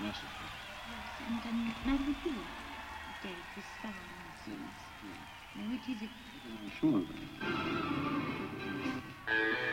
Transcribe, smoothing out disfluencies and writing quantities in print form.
merciful. Yes, and neither would you, Dave, the star and seas. Yes. Now, which is it? I'm sure of that.